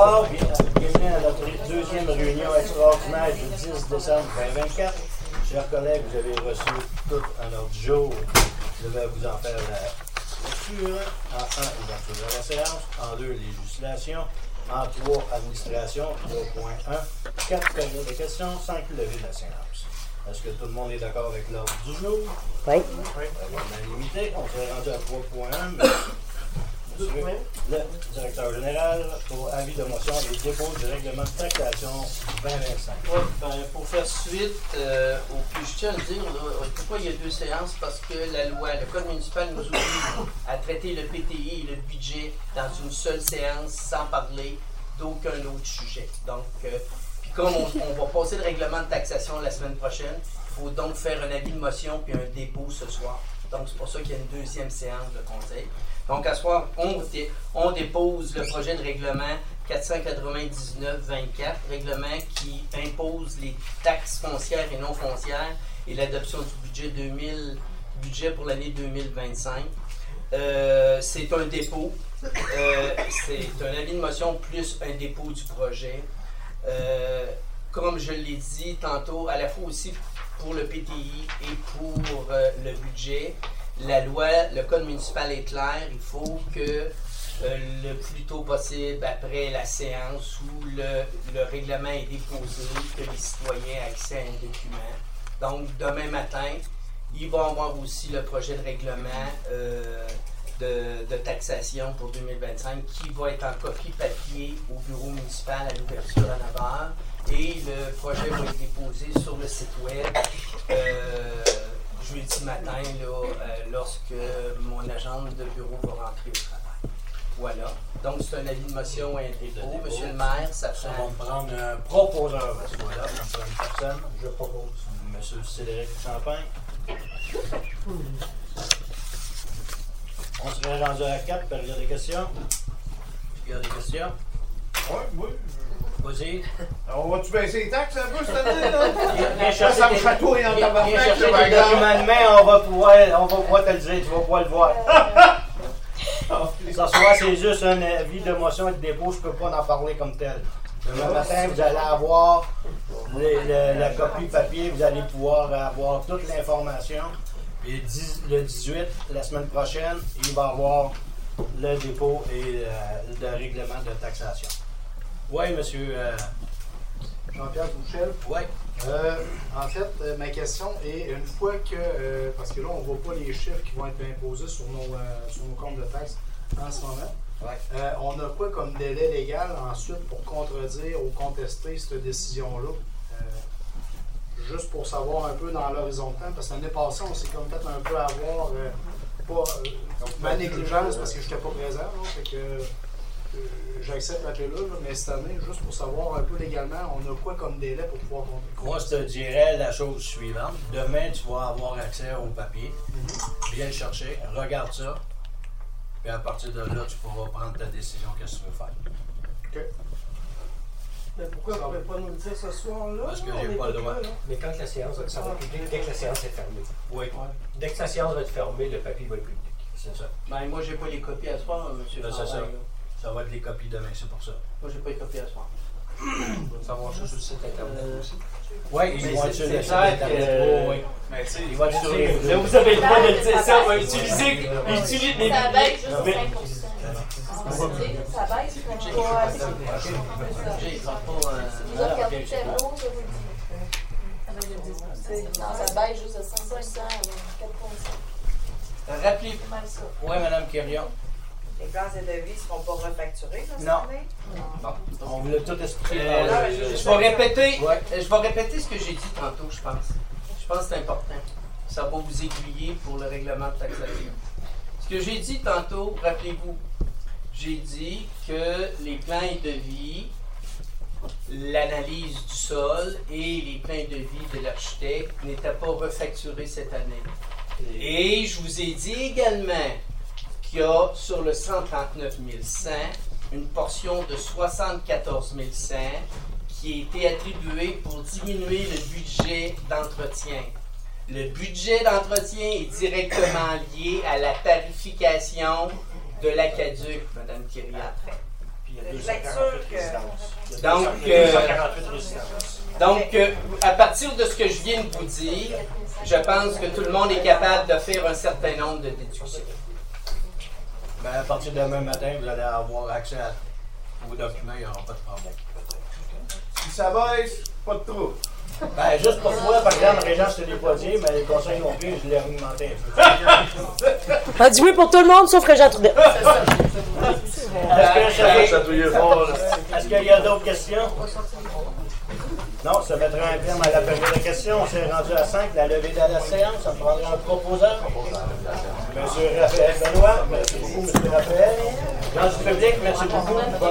Bonsoir, bienvenue à notre deuxième réunion extraordinaire du 10 décembre 2024. Chers collègues, vous avez reçu tout un ordre du jour. Je vais vous en faire la lecture. En 1, ouverture de la séance. En 2, législation. En 3, administration. 3.1, 4 périodes de questions, 5 levées de la séance. Est-ce que tout le monde est d'accord avec l'ordre du jour? Oui. L'unanimité, on s'est rendu à 3.1, mais monsieur le directeur général, pour avis de motion et dépôt du règlement de taxation 2025. Oui, pour faire suite, je tiens à le dire, là, pourquoi il y a deux séances? Parce que la loi, le code municipal nous oblige à traiter le PTI et le budget dans une seule séance sans parler d'aucun autre sujet. Donc, puis comme on va passer le règlement de taxation la semaine prochaine, il faut donc faire un avis de motion puis un dépôt ce soir. Donc, c'est pour ça qu'il y a une deuxième séance de conseil. Donc, à ce soir, on dépose le projet de règlement 499-24, règlement qui impose les taxes foncières et non foncières et l'adoption du budget pour l'année 2025. C'est un dépôt, c'est un avis de motion plus un dépôt du projet. Comme je l'ai dit tantôt, à la fois aussi pour le PTI et pour le budget, la loi, le code municipal est clair, il faut que le plus tôt possible, après la séance où le règlement est déposé, que les citoyens aient accès à un document. Donc, demain matin, il va y avoir aussi le projet de règlement de taxation pour 2025 qui va être en copie papier au bureau municipal à l'ouverture à 9h. Et le projet va être déposé sur le site web jeudi matin, lorsque mon agent de bureau va rentrer au travail. Voilà. Donc, c'est un avis de motion et un dépôt. Monsieur le maire, ça On prend... va prendre un proposeur à ce moment-là. On prend une personne. Je propose Monsieur Cédric Champagne. On serait rendu à 4, période de questions. Il y a des questions? Oui. Vas-y. On va-tu baisser les taxes un peu cette année, là? Viens chercher Ça me chatouille dans ta viens chercher tes documents de main, on va pouvoir te le dire, tu vas pouvoir le voir. Ce soir, c'est juste un avis de motion et de dépôt, je ne peux pas en parler comme tel. Demain matin, vous allez avoir la copie papier, vous allez pouvoir avoir toute l'information. Et le 18, la semaine prochaine, il va y avoir le dépôt et le règlement de taxation. Oui, monsieur. Jean-Pierre Bouchel. Oui. En fait, ma question est, une fois que, parce que là, on ne voit pas les chiffres qui vont être imposés sur nos comptes de taxes en ce moment, on a quoi comme délai légal ensuite pour contredire ou contester cette décision-là? Juste pour savoir un peu dans l'horizon de temps, parce que l'année passée, on s'est comme fait un peu avoir, ma négligence parce que je n'étais pas présent, là, fait que j'accepte la là, mais cette année, juste pour savoir un peu légalement, on a quoi comme délai pour pouvoir compter? Moi, je te dirais la chose suivante. Demain, tu vas avoir accès au papier. Viens le chercher, regarde ça. Puis à partir de là, tu pourras prendre ta décision, qu'est-ce que tu veux faire. OK. Mais pourquoi vous ne pouvez pas nous le dire ce soir-là? Parce que là? j'ai On pas le est droit. là, là. Mais quand la séance ça va être public, dès que la séance est fermée. Oui, Dès que la séance va être fermée, le papier va être public. c'est ça. Ben, moi, j'ai pas les copies à soir, monsieur Ben, c'est Champagne, ça. là. Ça va être les copies demain, c'est pour ça. Moi, j'ai pas les copies à soir. On va savoir ça sur le site internet aussi. Oui, ils Mais vont être c'est sur le site clair internet. que- Oui. Mais tu sais, Ils vont être sur les Là, vous avez le droit de le dire ça, on va utiliser Ça baisse juste de 5%. mais- Ça baisse pour pas aller. J'ai pas... Vous avez regardé le tableau, je vous le dis. Non, ça baisse juste de 5%, 4,5. Rappelez... C'est mal ça. Oui, Mme Quirion. Les gaz et devis ne seront pas refacturés dans cette Non. année? On vous l'a tout expliqué. Je vais répéter, Ouais. je vais répéter ce que j'ai dit tantôt, je pense. Je pense que c'est important. Ça va vous aiguiller pour le règlement de taxation. Ce que j'ai dit tantôt, rappelez-vous, j'ai dit que les plans et devis, l'analyse du sol et les plans et devis de l'architecte n'étaient pas refacturés cette année. Et je vous ai dit également qu'il y a sur le 139 100 une portion de 74 100 qui a été attribuée pour diminuer le budget d'entretien. Le budget d'entretien est directement lié à la tarification de l'Aqueduc, Mme Kyriot. Le lecture que. Donc, 248 résidences. Donc, à partir de ce que je viens de vous dire, je pense que tout le monde est capable de faire un certain nombre de déductions. Ben, à partir de demain matin, vous allez avoir accès à vos documents, il n'y aura pas de problème. Si ça baisse, pas de trou. Ben, juste pour toi, par exemple, Régent, je te l'ai pas dit, mais les conseils non plus, je l'ai augmenté un peu. On a dit oui pour tout le monde, sauf Régent Trudel. Est-ce qu'il y a d'autres questions? Non, ça mettrait un terme à la période de questions. On s'est rendu à 5, la levée de la séance. Ça me prendra un proposant. Monsieur Raphaël Benoît, merci beaucoup, monsieur Raphaël. Dans du public, merci beaucoup.